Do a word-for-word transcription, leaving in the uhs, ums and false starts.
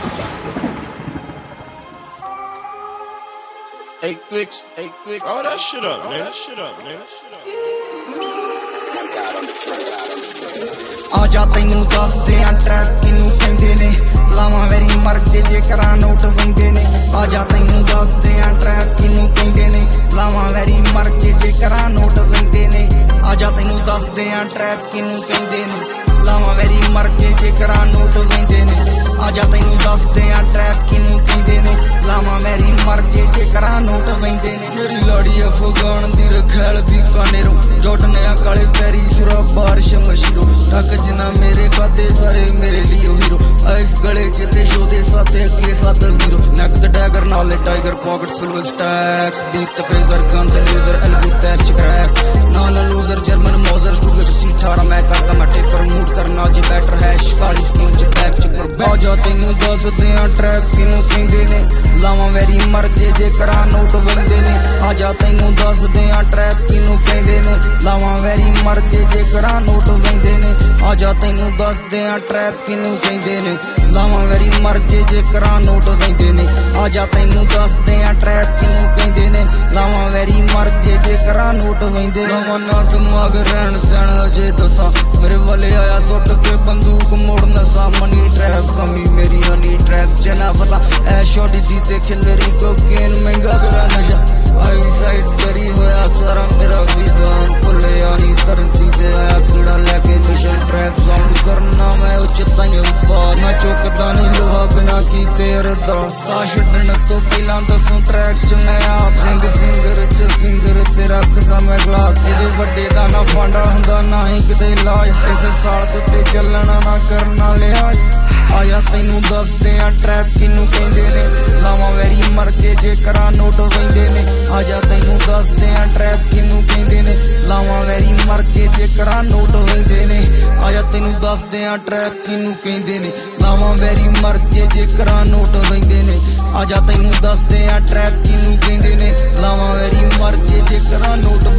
Hey, clicks, hey, clicks. Roll that shit up, man. That shit up, man. आजा तैनू दसदे आ trap किनू कहंदे ने लावां वेरी मर्जे जे करा नोट वेंदे ने आजा तैनू दसदे आ ट्रैप किनू कहंदे ने लावां वेरी मर्जे जे करा नोट वेंदे ने आजा तैनू दसदे आ ट्रैप किनू कहंदे ने लावां वेरी मर्जे जे करा नोट वेंदे ने आजा तैनू दसदे आ ट्रैप किनू कहंदे ने लावां वेरी मर्जे जे करा नोट वेंदे ने मेरी लाड़ी अफगान दी रखैल बीकानेरो जोटने काले पैरी सुरा बारिश मशीरो तक जिना मेरे खाते सारे मेरे लिए हीरो इस गले चिते शोदे साथे अगे सात जीरो नेक द टैगर नाले tiger pocket full with stacks beat the pager gun the laser एलबी पैच क्रैक नाल लूजर जर्मन मॉडल स्टूडियो सी अठारह मैं करता मैं टेपर मूड करना जे बेटर है शिकाली स्कीम च पैक चक्कर बाजा तैनू दसदे आ ट्रैप किनू कहंदे ने लावां वेरी मर्जे जे करा नोट वेंदे ने आजा तैनू दसदे आ ट्रैप किनू कहंदे ने लावां वेरी मर्जे जे करा नोट वेंदे ने आजा तैनू दसदे आ ट्रैप किनू कहंदे ने लावां वेरी मर्जे जे करा नोट वेंदे ने आजा तैनू दसदे आ ट्रैप किनू कहंदे ने लावां वेरी मर्जे जे करा नोट वेंदे ने ना दिमाग रहन सहन अजे दसा मेरे वाले आया सुट के बंदूक मोड़ नसा मनी ट्रैप कमी मेरी हनी ट्रैप जना पता ऐ शॉटी दी ते खिलरी कोकेन महंगा करा नशा आई साइड करी होया सारा मेरा विजान भुले आनी धरती ते आया कीड़ा लेके मिशन ट्रैप साउंड करना मैं उच्च ताईं ऊपर मैं चुकदा नहीं लोहा बिना कीते अरदास छड्डण तो पहला दसों ट्रैक च मैं आप रिंग फिंगर च फिंगर ते रखदा मैं ग्लास ਇਹਦੇ ਵੱਡੇ ਦਾ ਨਾ ਫਾਂਡਾ ਹੁੰਦਾ ਨਾ ਹੀ ਕਿਤੇ ਇਲਾਜ ਇਸ ਸਾਲ ਤੇ ਚੱਲਣਾ ਨਾ ਕਰਨਾ ਲਿਆਜ ਆਇਆ ਤੈਨੂੰ ਦਸਦੇ ਆ ਟਰੈਪ ਕਿਨੂੰ ਕਹਿੰਦੇ ਨੇ ਲਾਵਾਂ ਵੈਰੀ ਮਰਜੇ ਜੇ ਕਰਾ ਨੋਟ ਵੈਂਦੇ ਨੇ ਆਜਾ ਤੈਨੂੰ ਦਸਦੇ ਆ ਟਰੈਪ ਕਿਨੂੰ ਕਹਿੰਦੇ ਨੇ ਲਾਵਾਂ ਵੈਰੀ ਮਰਜੇ ਜੇ ਕਰਾ ਨੋਟ ਵੈਂਦੇ ਨੇ ਆਜਾ ਤੈਨੂੰ ਦਸਦੇ ਆ ਟਰੈਪ ਕਿਨੂੰ ਕਹਿੰਦੇ ਨੇ ਲਾਵਾਂ ਵੈਰੀ ਮਰਜੇ ਜੇ ਕਰਾ ਨੋਟ ਵੈਂਦੇ ਨੇ ਆਜਾ ਤੈਨੂੰ ਦਸਦੇ ਆ ਟਰੈਪ ਕਿਨੂੰ ਕਹਿੰਦੇ ਨੇ ਲਾਵਾਂ ਵੈਰੀ ਮਰਜੇ ਜੇ ਕਰਾ ਨੋਟ